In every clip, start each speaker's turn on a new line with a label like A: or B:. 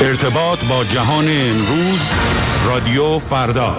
A: ارتباط با جهان امروز، رادیو فردا.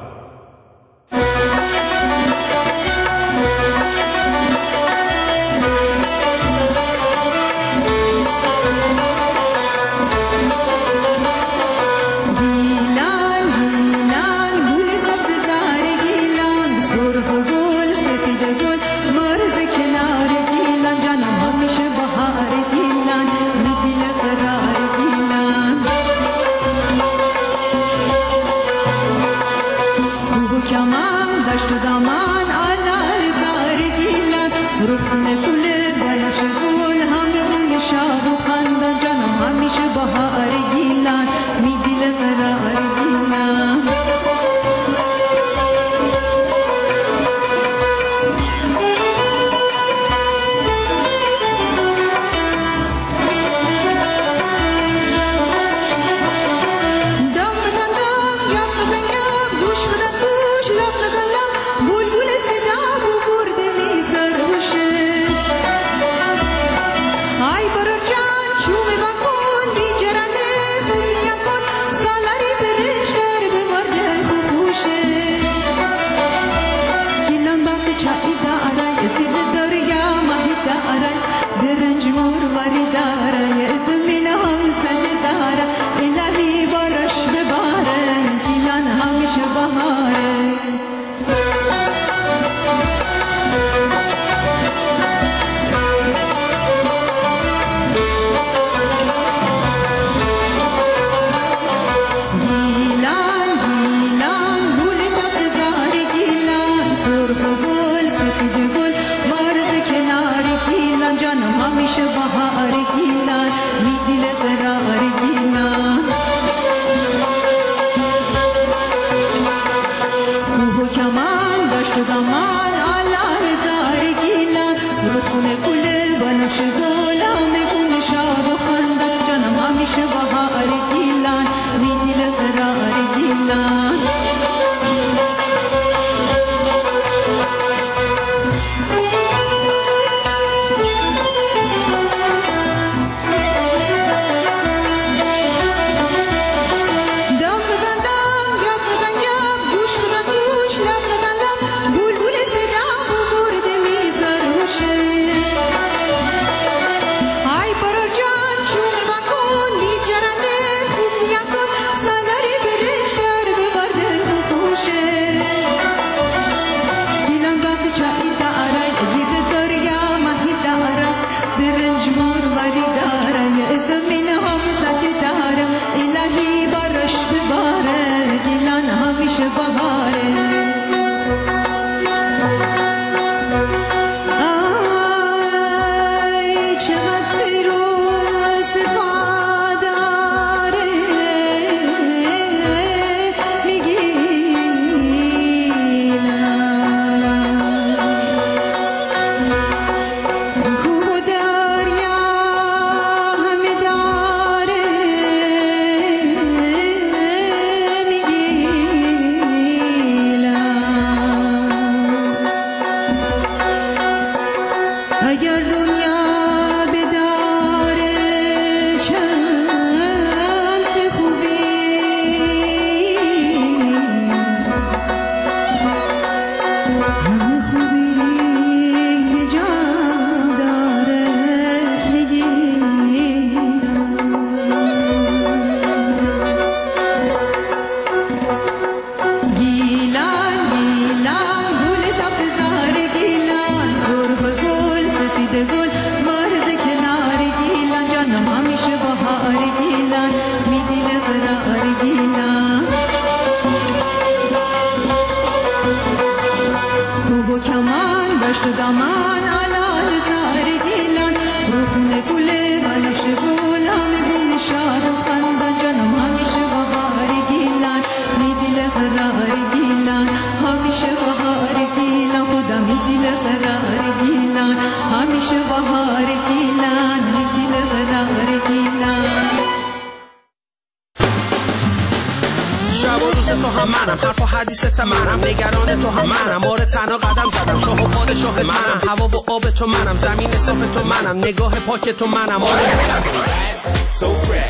B: شب و روز تو هم منم، حرف و حدیثت منم، نگران تو هم منم، آره تنها قدم زدم، شاه و پادشاه منم، هوا و آب تو منم، زمین صاف تو منم، نگاه پاک تو منم، آره
C: So fresh,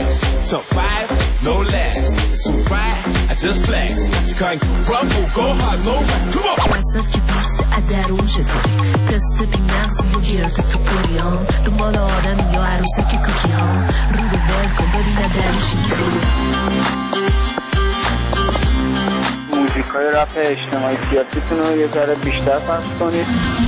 C: survive, no less. So right, I just flex. You can't crumble, go hard, no rest. Come on.
D: وسط که پوست ادرون چطوری تست بی نقصی و گرد تو پوریان دنبال آدم یا عروسک کوکی ها رو به ول کن ببینه درش
E: موزیکای رپ اجتماعی سیاسیتون رو یه ذره بیشتر پخش کنید.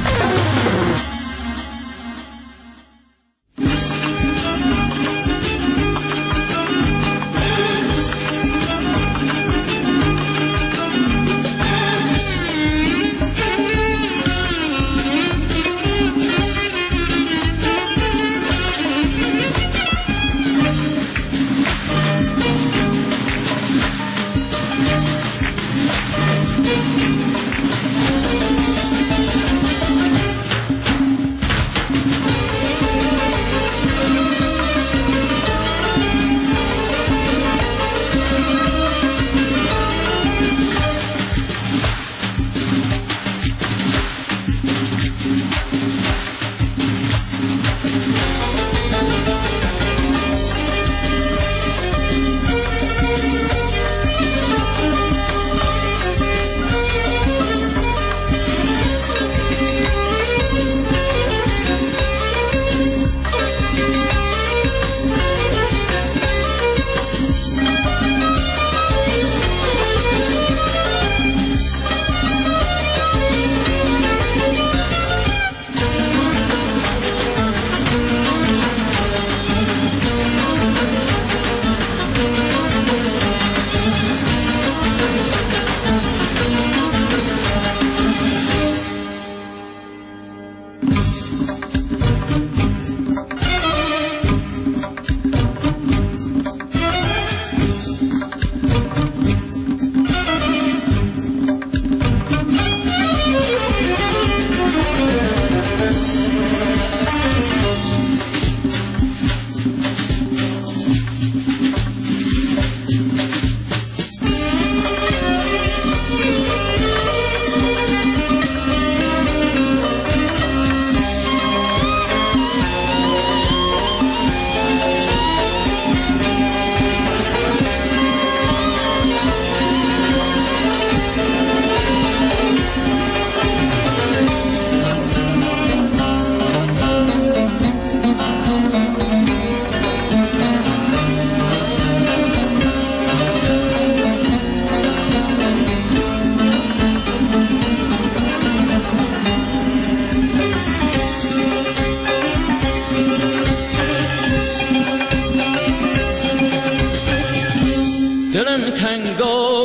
F: دلم تنگ و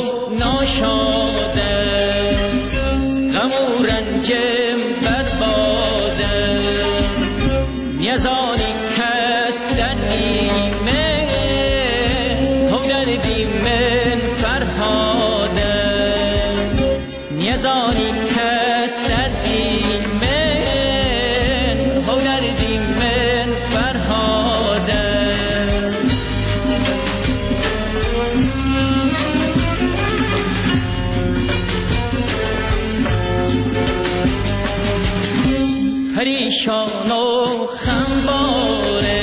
F: ناشاده غم و رنجم برباده نیازانی کس در نیمه هم دردی من فرهاده نیازانی کس در نیمه هم دردی من فرهاده پریشان و خمباره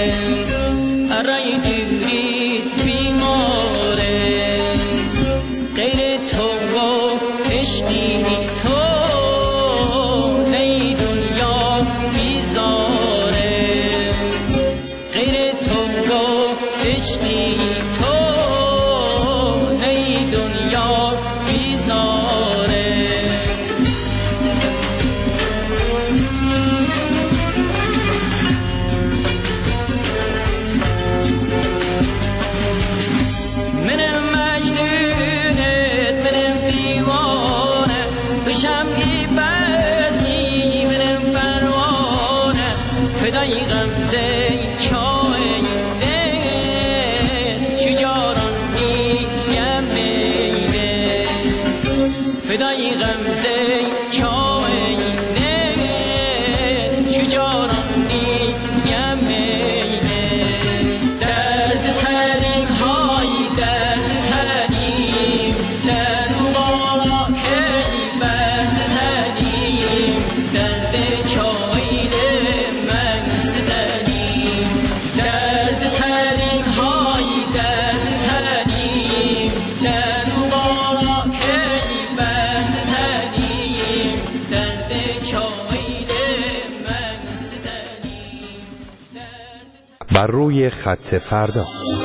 F: ارای دیرید بیماره غیر تو و عشقی تو نی دنیا بیزاره غیر تو و عشقی تو نی دنیا بیزاره شمعی بدی منم پروانه فدای غمزه چای دل شجاع
A: بر روی خط فردا.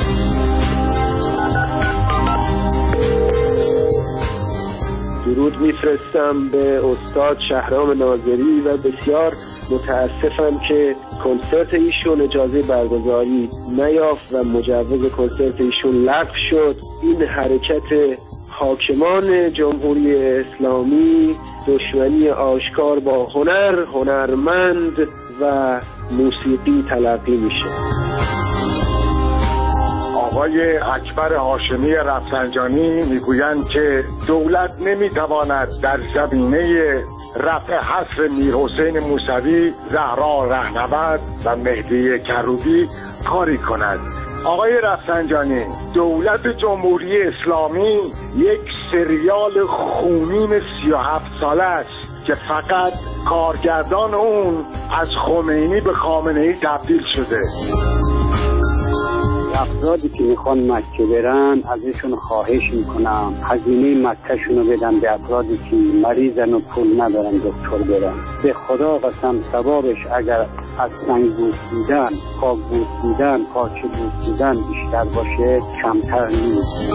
G: درود میفرستم به استاد شهرام ناظری و بسیار متاسفم که کنسرت ایشون اجازه برگزاری نیافت و مجوز کنسرت ایشون لغو شد. این حرکت حاکمان جمهوری اسلامی دشمنی آشکار با هنرمند و موسیقی تلقی میشه.
H: آقای اکبر هاشمی رفسنجانی میگویند که دولت نمیتواند در زمینه رفع حصر میرحسین موسوی، زهرا رهنورد و مهدی کروبی کاری کند. آقای رفسنجانی، دولت جمهوری اسلامی یک سریال خونین 37 ساله است که فقط کارگردان اون از خمینی به خامنه‌ای تبدیل شده.
I: افرادی که میخوان مکه برن ازشون خواهش میکنم هزینه مکهشون رو بدن به افرادی که مریضن و پول ندارن دکتر برن. به خدا قسم ثوابش اگر از سنگ بوسیدن، خاک بوسیدن، پاچه بوسیدن بیشتر باشه کمتر نیست.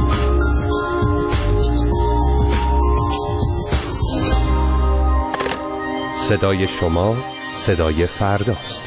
A: صدای شما صدای فرداست.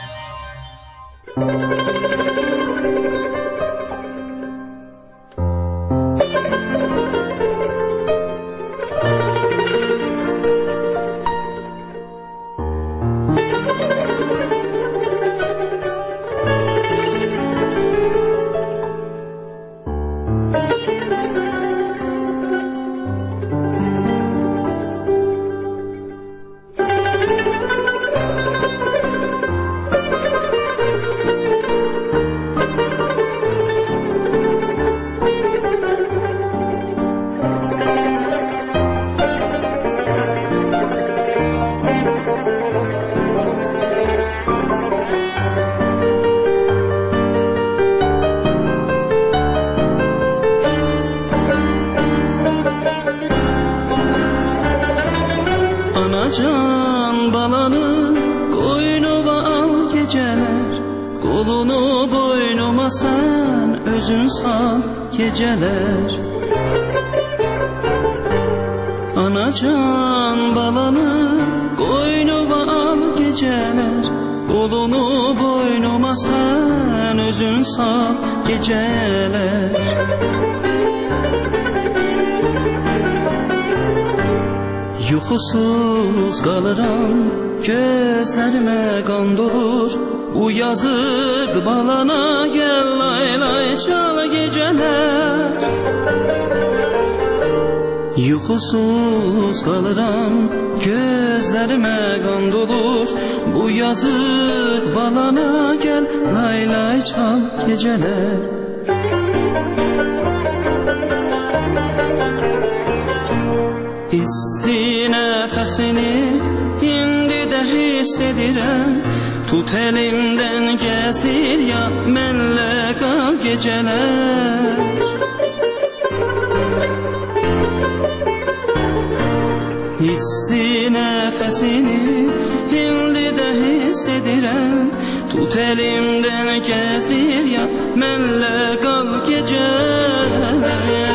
F: Anacan balanı koynuma al geceler, kolunu boynuma sen özün sal geceler. Anacan balanı koynuma al geceler, kolunu boynuma sen özün sal geceler. Yuxusuz qalıram, gözlərimə qan dolur. Bu yazıq balana gəl lay lay çal gecələr. Yuxusuz qalıram, gözlərimə qan dolur. Bu yazıq balana gəl lay lay çal gecələr. İsti nəfəsini indi də hiss edirəm. Tut elimdən gəzdir ya mənlə qal gecələr. İsti nəfəsini indi də hiss edirəm. Tut elimdən gəzdir ya mənlə qal gecələr.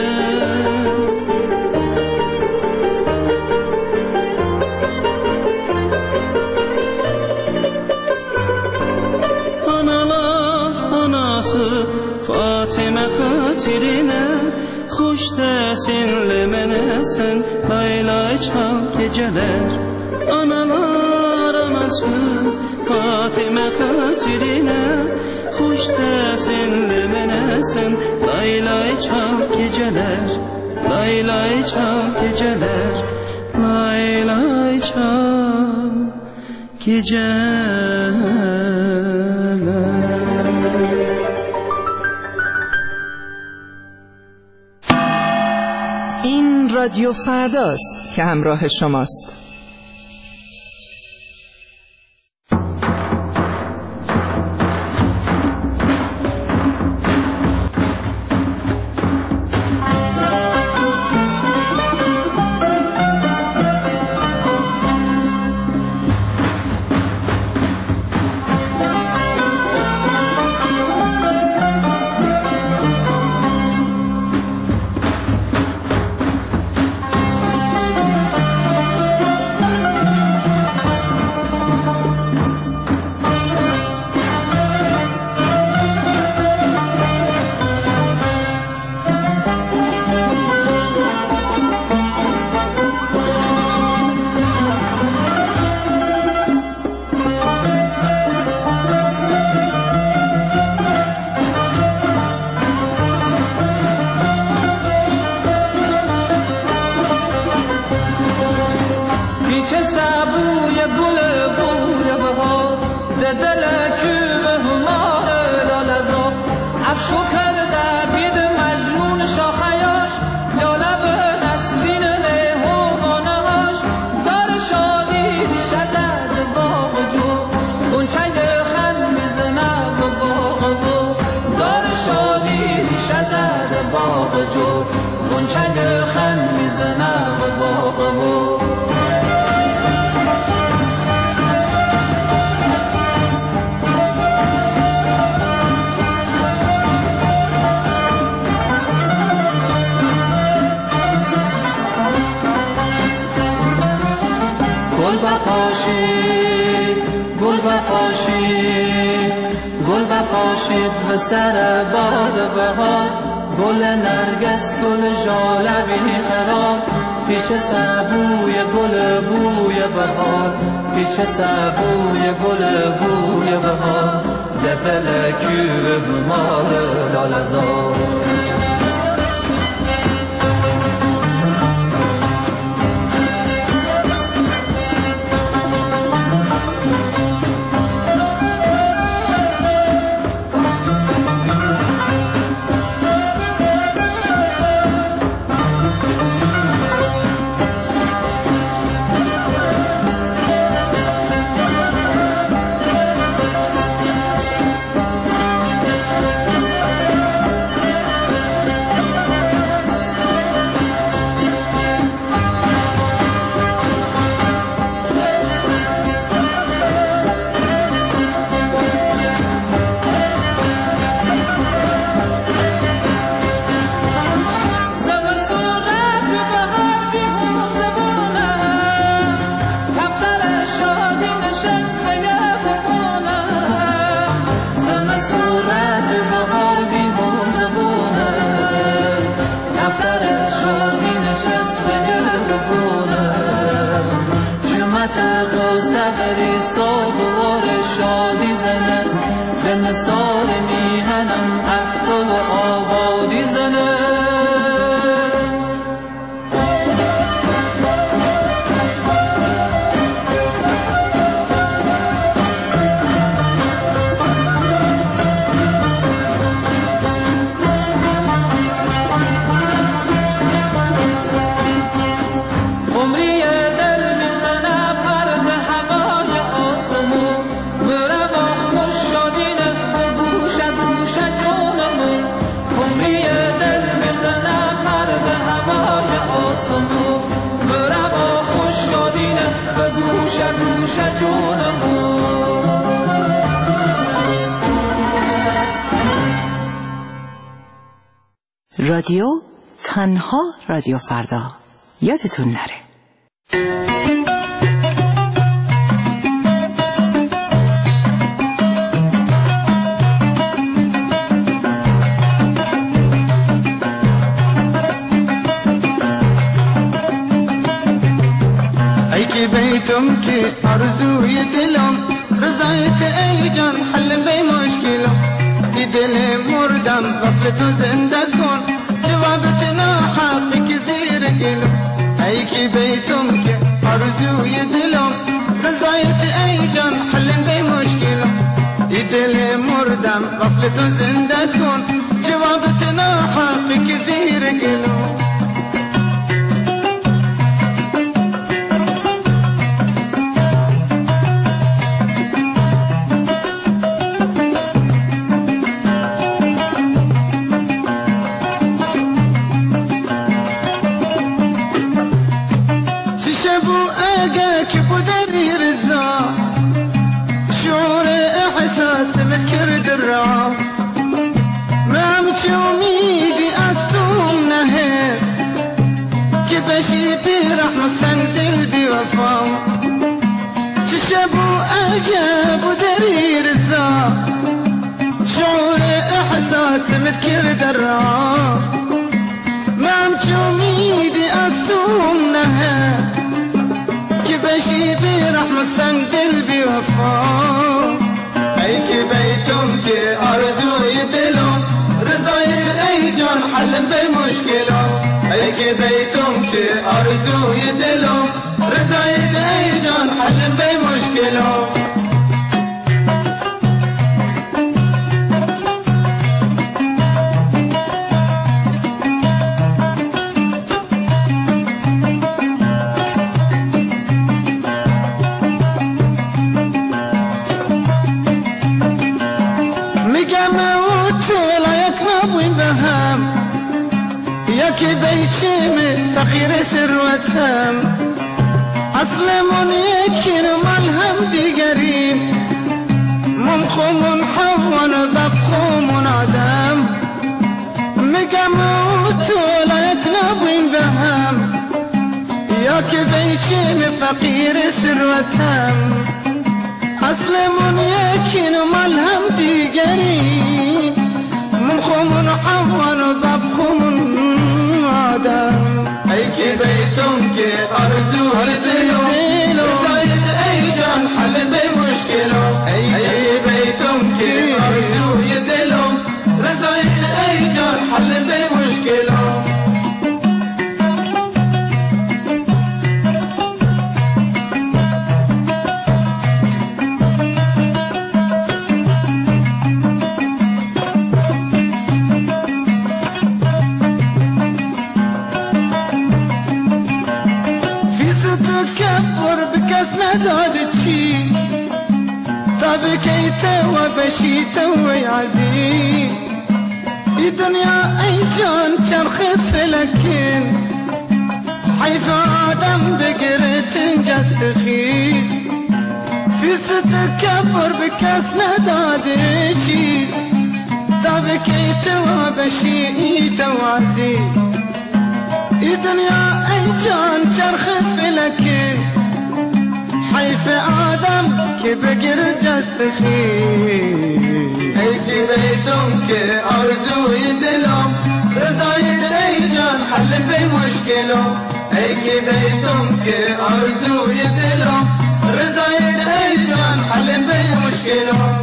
F: Fatimə xatirinə xoş səsinlə mənə sən lay lay çal gecələr. Analar anası Fatimə xatirinə xoş səsinlə mənə sən lay lay çal gecələr. Lay lay çal gecələr. Lay lay çal gecələr.
J: این رادیو فرداست که همراه شماست.
K: افشو کرده بید مجنون شاخیاش لاله به نسرین لیهوانه هاش دار شادی ریشه زد باغ جو گنچنگ خل میزنه به باغ جو دار شادی ریشه زد باغ جو گنچنگ خل میزنه به باغ جو گل بپاشید گل بپاشید به سر باد بهار گل نرگس گل ژاله بی خراب پیچ سبوی گل بوی بهار پیچ سبوی گل بوی بهار دپل کوه بمار لالزار
J: رادیو تنها رادیو فردا یادتون نره.
F: ای که بیتم که آرزوی دلم رضایت ای جان حل به مشکلم ای دل مردم وصل تو زنده کن جوابت ناحق که زیر گلم ای که بیتم که آرزوی دلم رضایت ای جان حل به مشکلم ای دل مردم وصل تو زنده کن جوابت ناحق که زیر گلم متكر درا ما مشوميدي أصوم نها كبشي برحمة سن قلبي وفا أي كبيتم في أرضو يدلو رضاية أي جان حل بمشكلة أي كبيتم في أرضو يدلو رضاية أي جان حل بمشكلة میگم او طولا یک نبویم به هم یکی بیچیم فقیر ثروتم اصلمون یکی مال هم دیگریم من خومون حوان و ببخومون آدم میگم او طولا یک نبویم به هم یا که بیچیم فقیر ثروتم اصلمون یکی مال هم دیگریم من خومون حوان و ببخومون آدم ای که بیتم که آرزو دلم رضایت ای جان حل به مشکلم ای بیتم که آرزوی دلم رضایت ای جان حل به مشکلم نداد چی تا بکیت و بشیت و عزیز ای دنیا ای جان چرخ فلکین حیف آدم بگرت جست خیز فی ستکبر بکس نداد چی تا بکیت و بشیت و عزیز ای دنیا ای جان چرخ فلکین حیف آدم که بگر جست خیز ای که بیتم که آرزوی دلم رضایت ای جان حل به مشکلم ای که بیتم که آرزوی دلم رضایت ای جان حل به مشکلم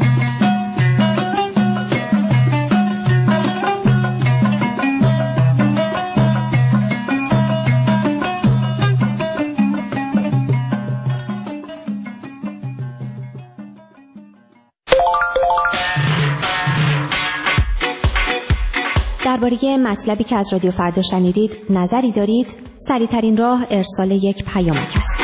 L: درباره مطلبی که از رادیو فردا شنیدید نظری دارید؟ سریع‌ترین راه ارسال یک پیامک است.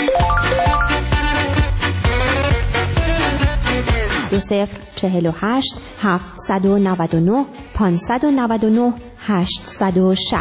L: 2048 799 599 860.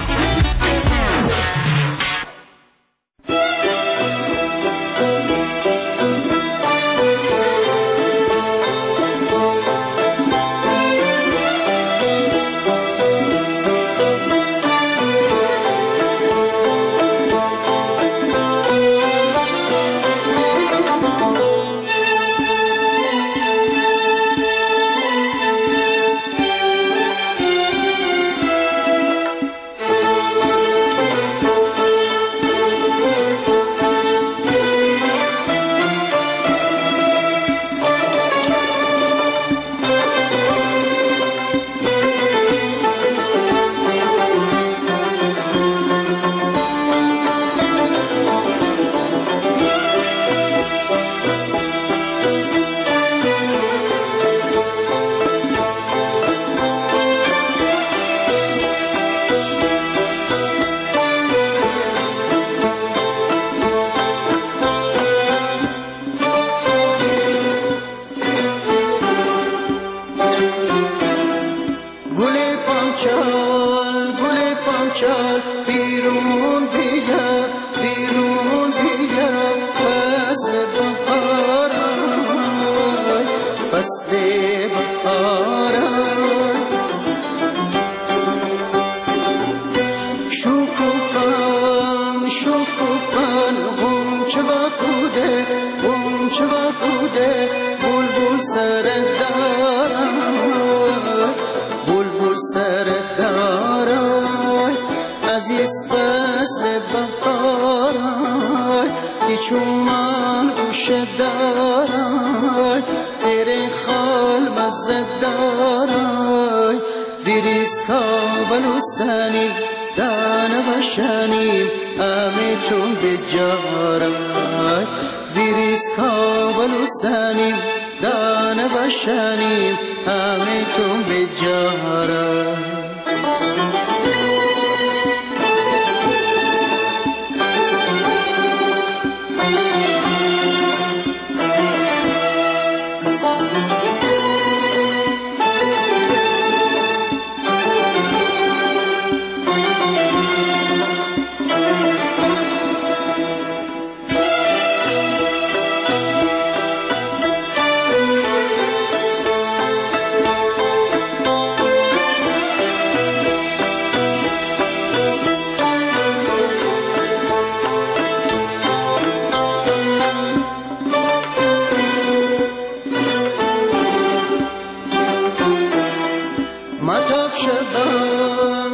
F: متاب شبان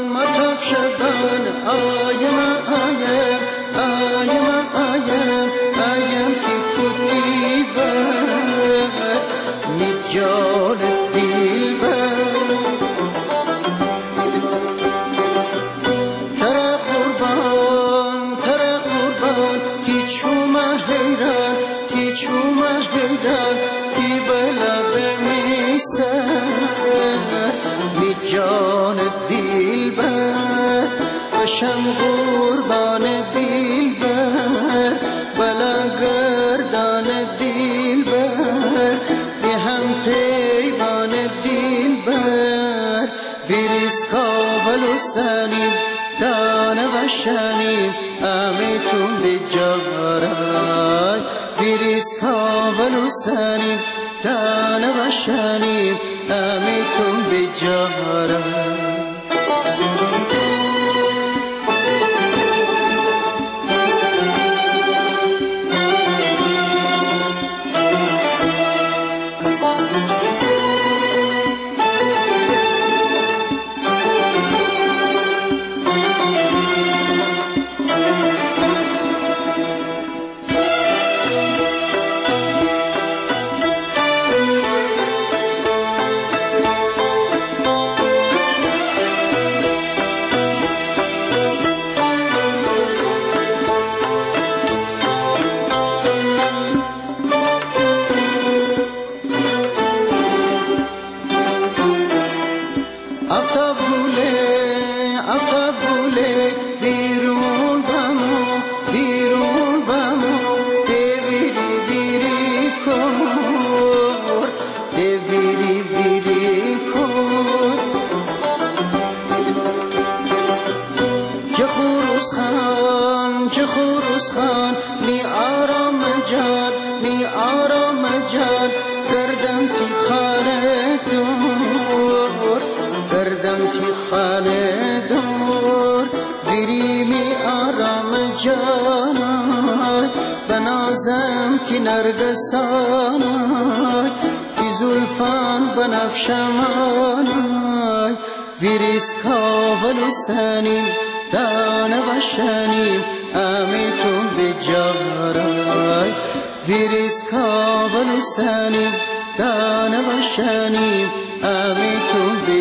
F: آیم که کتی بر میجان دیل بر تر قربان کی چومه حیران کی بلا بمیسر میجان دیل بر بشم قربان دیل بر بلا گردان دیل بر بی هم پیمان دیل بر ویریس کابل و سنیم دانه و شنیم امیتون به جارای ویریس کابل و سنیم دانه و شنیم امیتون به جارای آفتاب گوله بیرون بامو دیویری کن دیویری کن چه خروس خان می آرام جان کردم تی خانه دور ویری می آرام جانای بنازم کی نرگسانای کی زلفان بنفشمانای ویریس کاول و سنیم دانه و شنیم امیتون به جارای ویریس کاول و سنیم دانه و شنیم امیتون به